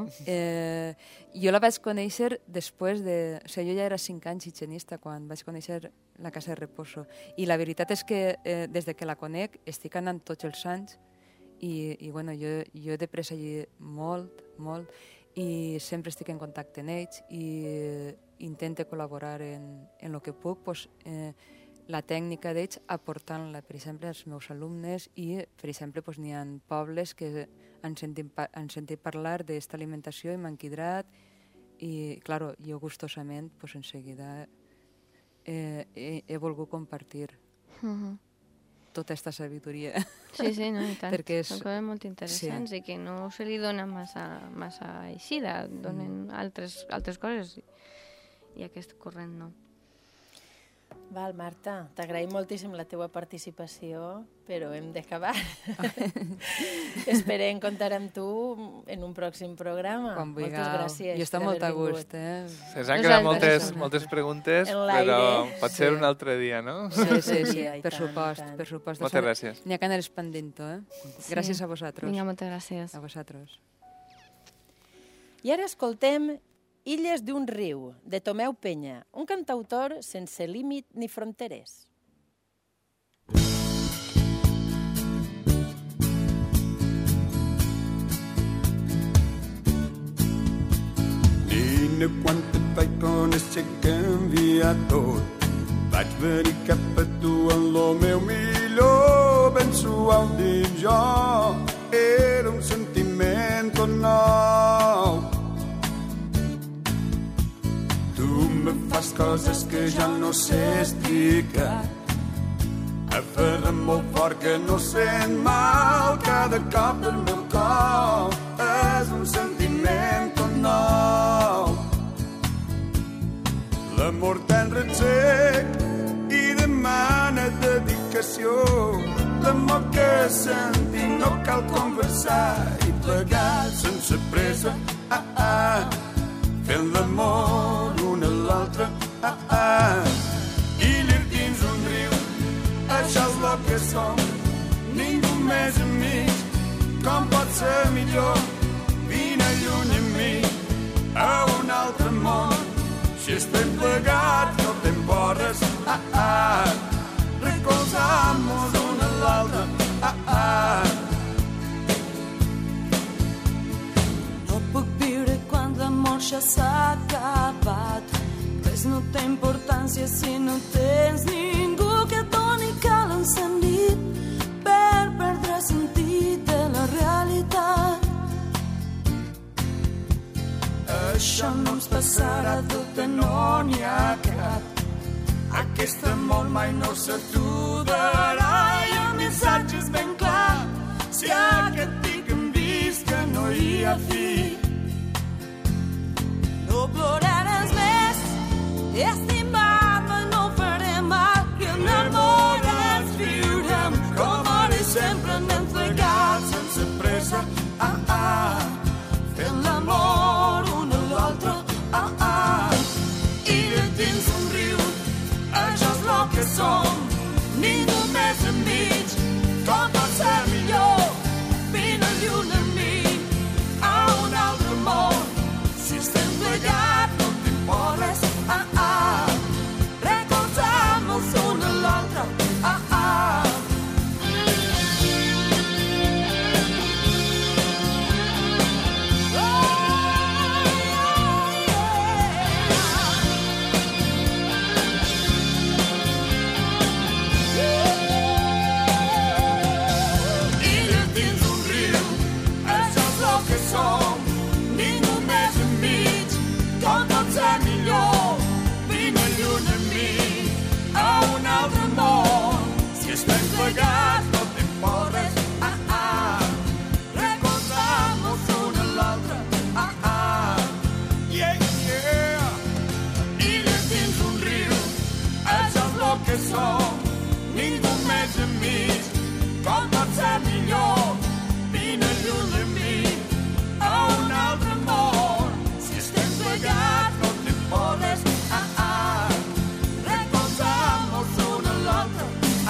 Jo la vaig conèixer després de... O sigui, jo ja era 5 anys higienista quan vaig conèixer la Casa de Reposo. I la veritat és que des de que la conec estic anant tots els anys i bueno, jo he de pressa allí molt i sempre estic en contacte amb ells i intento col·laborar en el que puc, pues, la tècnica d'ells aportant-la, per exemple, als meus alumnes i, per exemple, pues, n'hi ha pobles que han sentit parlar d'aquesta alimentació i m'han quidrat i, clar, jo gustosament, pues, en seguida he volgut compartir tota aquesta sabidoria. Sí, no, i tant. Són coses molt interessants i que no se li dona massa eixida, donen altres coses i aquest corrent no. Val, Marta, t'agraïm moltíssim la teua participació, però hem d'acabar. Esperem comptar amb tu en un pròxim programa. Quan vulgueu. Moltes gràcies. Jo estic molt a gust, Se'ns han quedat moltes preguntes, però pot ser un altre dia, no? Sí, per supost. Moltes gràcies. N'hi ha que anar expandint-ho, Gràcies a vosaltres. Vinga, moltes gràcies. A vosaltres. I ara escoltem Illes d'un riu, de Tomeu Penya, un cantautor sense límit ni fronteres. Nina, quan et vaig conèixer canviar tot. Vaig venir cap a tu en lo meu millor, ben suau dins jo. Era un sentiment tot nou. Tu me fas coses que ja no sé explicar. Aferra'm molt fort que no sent mal. Cada cop el meu cor és un sentiment tot nou. L'amor tan retzec i demana dedicació. L'amor que sentim no cal conversar i plegar sense pressa. Fent l'amor una a l'altra. Illes dins un riu, això és el que som, ningú més enmig. Com pot ser millor? Vine lluny amb mi a un altre món. Si estem plegats no te'n porres, recolzam-nos un a l'altre, No puc viure quan l'amor ja s'ha acabat. Res no té importància si no tens ningú que et doni cal encendit per perdre sentit de la realitat. Això no ens passarà, dubte no n'hi ha cap. Aquest amor mai no s'aturarà i el missatge és ben clar. Si aquest pic hem vist que no hi ha fi. No ploraràs més, estimar-me no farem mal, i enamorats viurem com ara i sempre anem plegats sense pressa, fent l'amor un a l'altre, i de dins un riu, això és el que som, ningú més enmig, com pot ser millor, vine lluny amb mi, a un altre món, si estem plegats no t'imporres, recolzam-nos un a l'altre, som, ningú més enmig, com pot ser millor, vine lluny amb mi, a un altre món, si estem plegats no t'imporres, recolzam-nos un a l'altre, Yeah, yeah. illes dins un riu, això és el que som, Ningú més enmig, com pot ser millor, vine lluny amb mi, a un altre món, si estem plegats no t'imporres, recolzam-nos un a l'altre,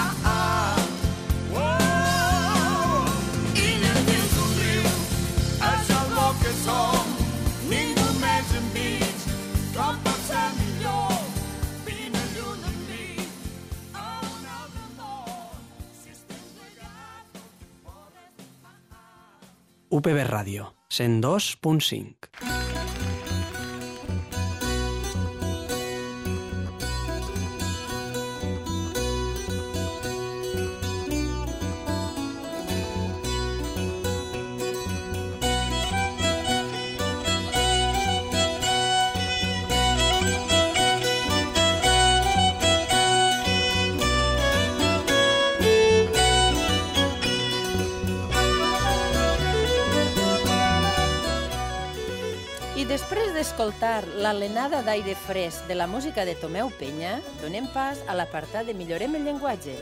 illes dins un riu, això és el que som, ningú més enmig, com pot ser millor. vine lluny amb mi, a un altre món, si estem plegats no t'imporres, UPB Ràdio, 102.5. I després d'escoltar l'alenada d'aire fresc de la música de Tomeu Penya, donem pas a l'apartat de Millorem el llenguatge.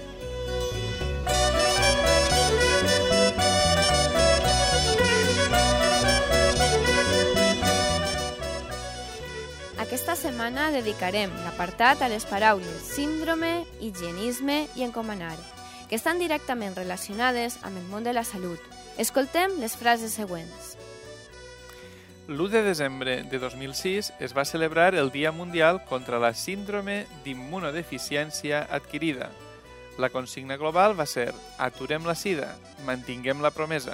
Aquesta setmana dedicarem l'apartat a les paraules síndrome, higienisme i encomanar, que estan directament relacionades amb el món de la salut. Escoltem les frases següents. L'1 de desembre de 2006 es va celebrar el Dia Mundial contra la Síndrome d'Immunodeficiència Adquirida. La consigna global va ser «Aturem la sida, mantinguem la promesa».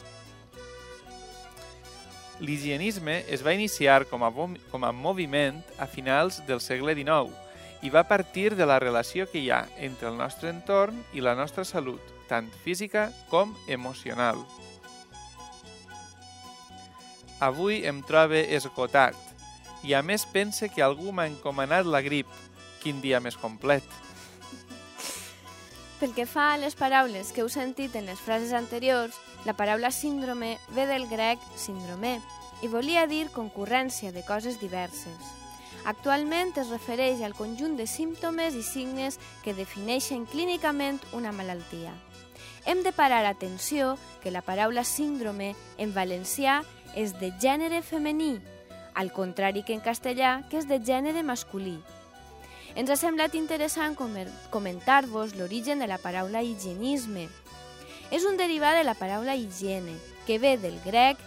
L'higienisme es va iniciar com a moviment a finals del segle XIX i va partir de la relació que hi ha entre el nostre entorn i la nostra salut, tant física com emocional. Avui em trobe esgotat i a més pense que algú m'ha encomanat la grip. Quin dia més complet. Pel que fa a les paraules que heu sentit en les frases anteriors, la paraula síndrome ve del grec síndrome i volia dir concurrència de coses diverses. Actualment es refereix al conjunt de símptomes i signes que defineixen clínicament una malaltia. Hem de parar atenció que la paraula síndrome en valencià és de gènere femení, al contrari que en castellà, que és de gènere masculí. ens ha semblat interessant comentar-vos l'origen de la paraula higienisme. És un derivat de la paraula higiene, que ve del grec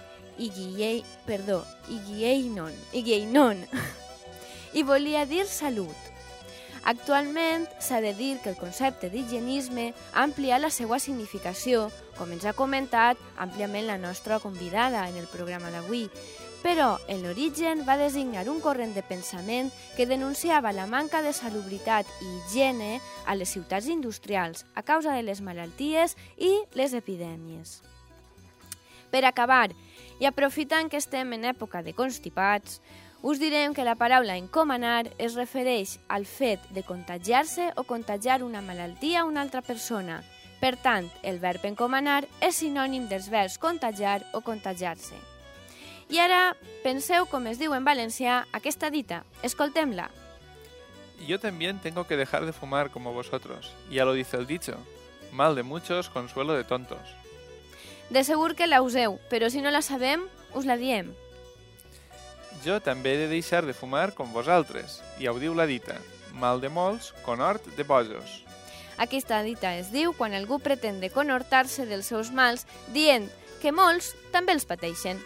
higieinon, i volia dir salut. Actualment s'ha de dir que el concepte d'higienisme ha ampliat la seva significació, com ens ha comentat àmpliament la nostra convidada en el programa d'avui, però en l'origen va designar un corrent de pensament que denunciava la manca de salubritat i higiene a les ciutats industrials a causa de les malalties i les epidèmies. Per acabar, i aprofitant que estem en època de constipats, us direm que la paraula encomanar es refereix al fet de contagiar-se o contagiar una malaltia a una altra persona. Per tant, el verb encomanar és sinònim dels verbs contagiar o contagiar-se. I ara penseu com es diu en valencià aquesta dita. Escoltem-la. Yo también tengo que dejar de fumar como vosotros. Ya lo dice el dicho. Mal de muchos, consuelo de tontos. De segur que la useu, però si no la sabem, us la diem. Jo també he de deixar de fumar com vosaltres. Ja ho diu la dita. Mal de molts, conhort de bojos. Aquesta dita es diu quan algú pretén de conhortar-se dels seus mals dient que molts també els pateixen.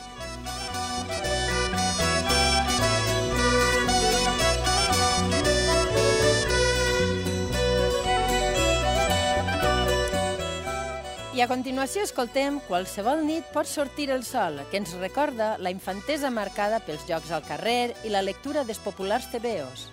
I a continuació escoltem Qualsevol nit pot sortir el sol, que ens recorda la infantesa marcada pels jocs al carrer i la lectura dels populars tebeos.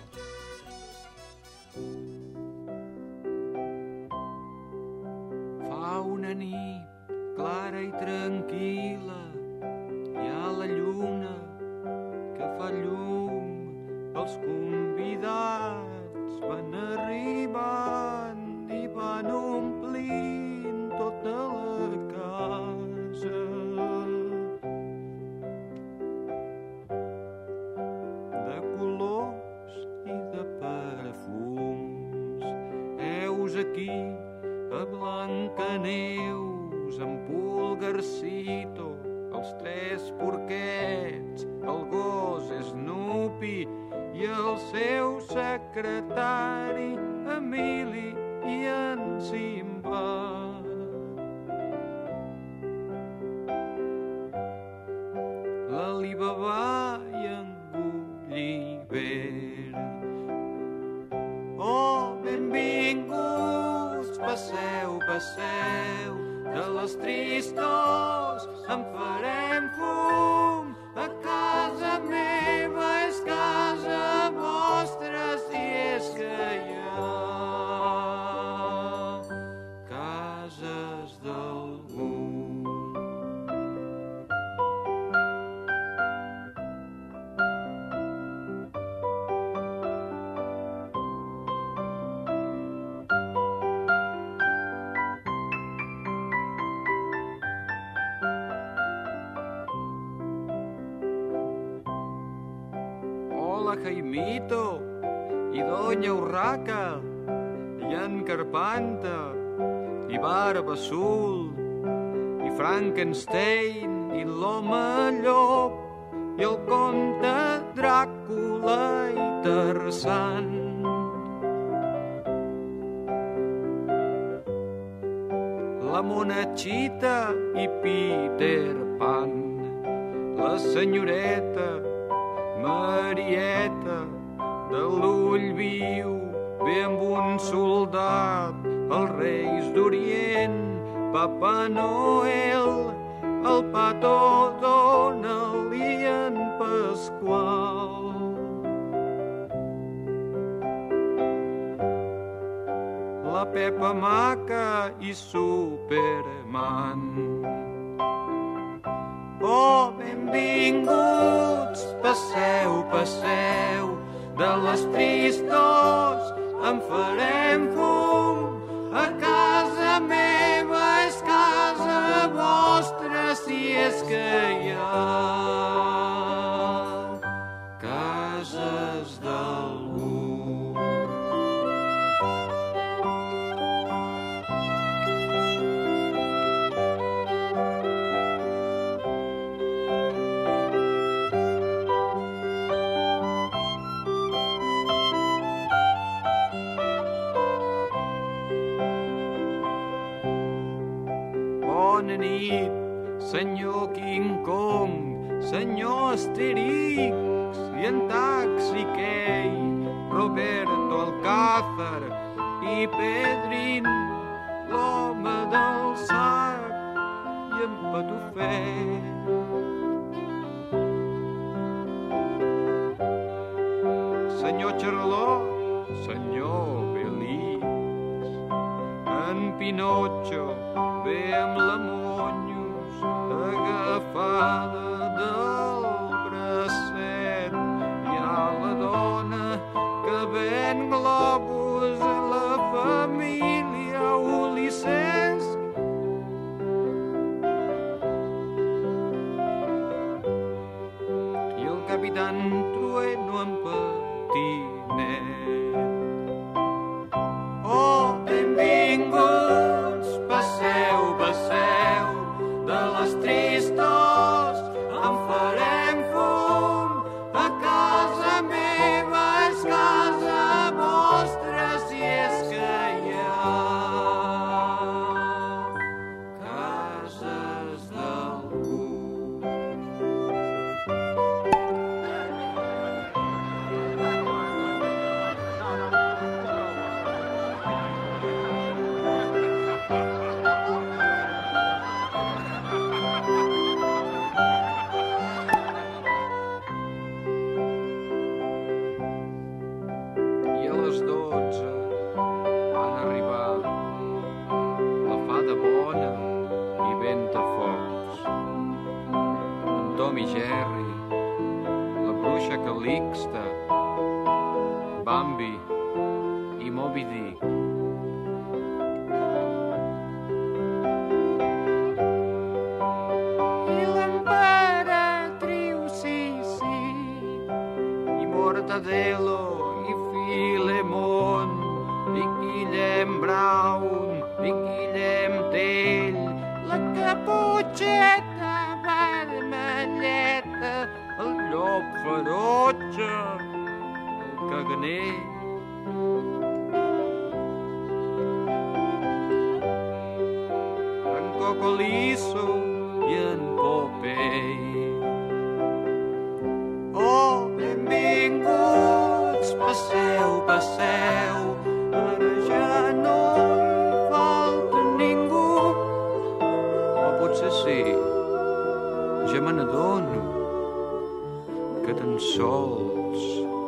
Fa una nit clara i tranquil·la, hi ha la lluna que fa llum, els convidats van arribant i van omplint tota la casa. De colors i de perfums, heus aquí a Blancaneus, en Pulgarcito, els tres porquets, el gos Snoopy i el seu secretari Emili i en Simba. L'Alibaba i en Gulliver. Oh, benvinguts, passeu, passeu, de les tristors en farem fum. A casa meva és casa vostra, si és que hi ha cases d'algú. Hola, Jaimito, i Doña Urraca, i en Carpanta, i Barba Azul, i Frankenstein, i l'Home Llop, i el Conte Dràcula i Tarzan. La Monachita i Peter Pan, la senyoreta Marieta de l'ull viu, ve amb un soldat, els Reis d'Orient, Papa Noel, el Pato Donald i en Pasqual. La Pepa Maca i Superman. Oh, benvinguts, passeu, passeu, de les tristors en farem fum. A casa meva és casa vostra, si és que hi ha cases d'algú. bona nit, senyor King Kong, senyor Asterix i en Taxi Key, Roberto Alcázar i Pedrín, l'home del sac i en Patufet. Senyor Charlot, senyor Belix, en Pinotxo ve amb la Monyos agafada del bracet. Hi ha la dona que ven globus a la família Ulisses. I el capitán Trueno en patinet. Oh, benvinguts, passeu, passeu, de les tristos en farem fum. A casa meva és casa vostra, si és que hi ha cases d'algú. I a les 12 van arribar la fada bona i Ventafocs, en Tom i Jerry, la bruixa Calixta, Bambi i Moby Dick. I l'emperatriu Sissi, i Mortadelo, i Filemón, i Guillem Brown, i Guillem Tell, la Caputxeta vermelleta, el llop ferotge, el caganer. En Cocolizo i en Popeye. Oh, benvinguts, passeu, passeu, ara ja no hi falta ningú. O potser sí, ja me n'adono que tan sols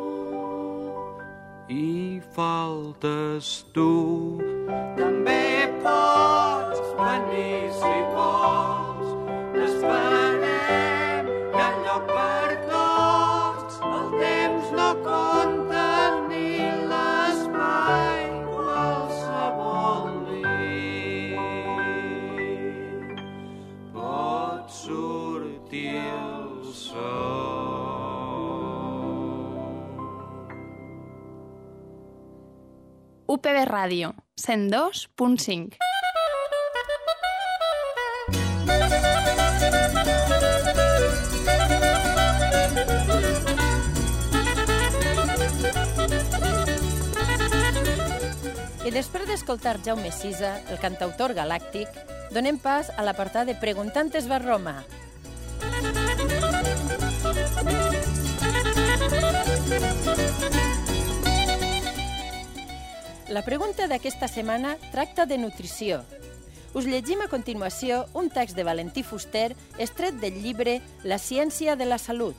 hi faltes tu. També pots venir si vols, t'esperem, hi ha lloc per tots, el temps no compta ni l'espai, qualsevol nit pot sortir el sol. UPB Ràdio, 102.5. I després d'escoltar Jaume Sisa, el cantautor galàctic, donem pas a l'apartat de Preguntantes va Roma. La pregunta d'aquesta setmana tracta de nutrició. Us llegim a continuació un text de Valentí Fuster extret del llibre La ciència de la salut.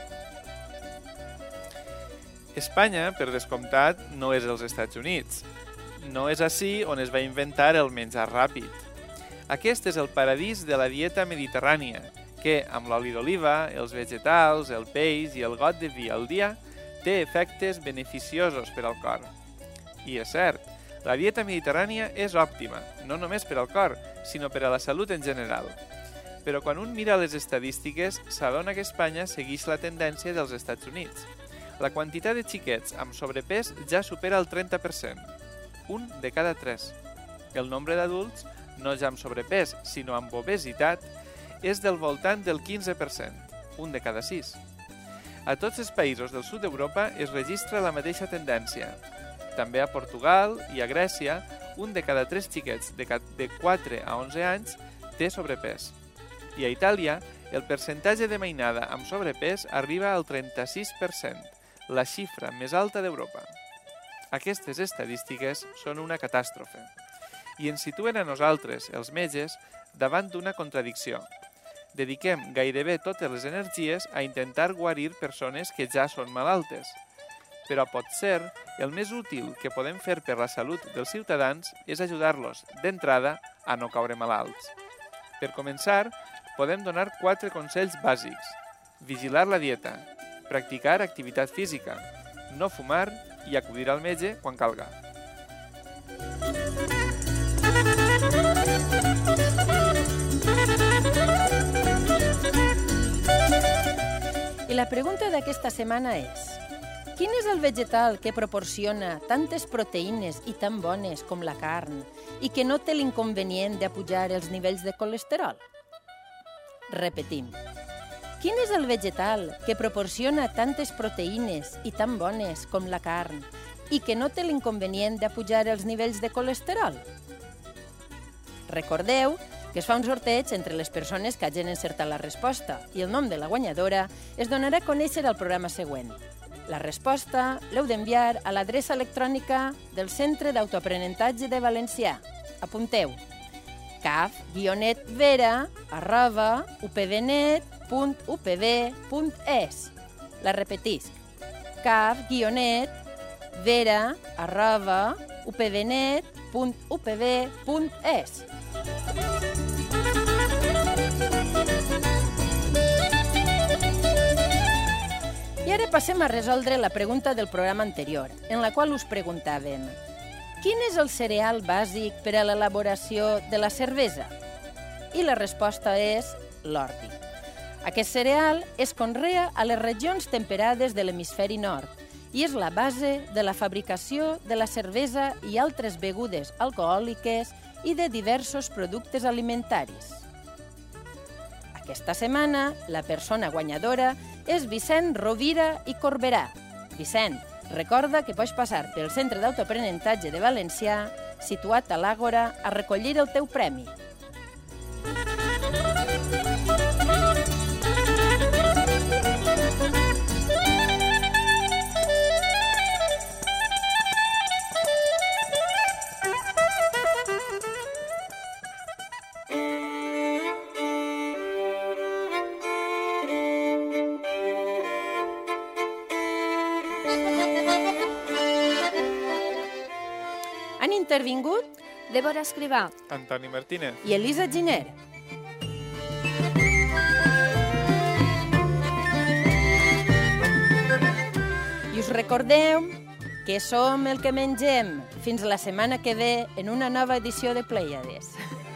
Espanya, per descomptat, no és els Estats Units. No és ací on es va inventar el menjar ràpid. Aquest és el paradís de la dieta mediterrània, que, amb l'oli d'oliva, els vegetals, el peix i el got de vi al dia, té efectes beneficiosos per al cor. I és cert, la dieta mediterrània és òptima, no només per al cor, sinó per a la salut en general. Però quan un mira les estadístiques, s'adona que Espanya segueix la tendència dels Estats Units. La quantitat de xiquets amb sobrepès ja supera el 30%, un de cada 3. El nombre d'adults, no ja amb sobrepès, sinó amb obesitat, és del voltant del 15%, un de cada 6. A tots els països del sud d'Europa es registra la mateixa tendència. També a Portugal i a Grècia, un de cada 3 xiquets de 4 a 11 anys té sobrepès. I a Itàlia, el percentatge de mainada amb sobrepès arriba al 36%, la xifra més alta d'Europa. Aquestes estadístiques són una catàstrofe i ens situen a nosaltres, els metges, davant d'una contradicció. Dediquem gairebé totes les energies a intentar guarir persones que ja són malaltes, però potser el més útil que podem fer per la salut dels ciutadans és ajudar-los, d'entrada, a no caure malalts. Per començar, podem donar 4 consells bàsics. Vigilar la dieta, practicar activitat física, no fumar i acudir al metge quan calga. I la pregunta d'aquesta setmana és: quin és el vegetal que proporciona tantes proteïnes i tan bones com la carn i que no té l'inconvenient d'apujar els nivells de colesterol? Repetim. Quin és el vegetal que proporciona tantes proteïnes i tan bones com la carn i que no té l'inconvenient d'apujar els nivells de colesterol? Recordeu que es fa un sorteig entre les persones que hagin encertat la resposta i el nom de la guanyadora es donarà a conèixer al programa següent. La resposta l'heu d'enviar a l'adreça electrònica del Centre d'Autoaprenentatge de Valencià. Apunteu: caf-vera@upvnet.upv.es. La repetisc: caf-vera@upvnet.upv.es. I ara passem a resoldre la pregunta del programa anterior, en la qual us preguntàvem: quin és el cereal bàsic per a l'elaboració de la cervesa? I la resposta és l'ordi. Aquest cereal es conrea a les regions temperades de l'hemisferi nord i és la base de la fabricació de la cervesa i altres begudes alcohòliques i de diversos productes alimentaris. Aquesta setmana, la persona guanyadora és Vicent Rovira i Corberà. Vicent, recorda que pots passar pel Centre d'Autoaprenentatge de Valencià, situat a l'Àgora, a recollir el teu premi. Han intervingut Débora Escrivà, Antoni Martínez i Elisa Giner. I us recordeu que som el que mengem. Fins la setmana que ve en una nova edició de Plèiades.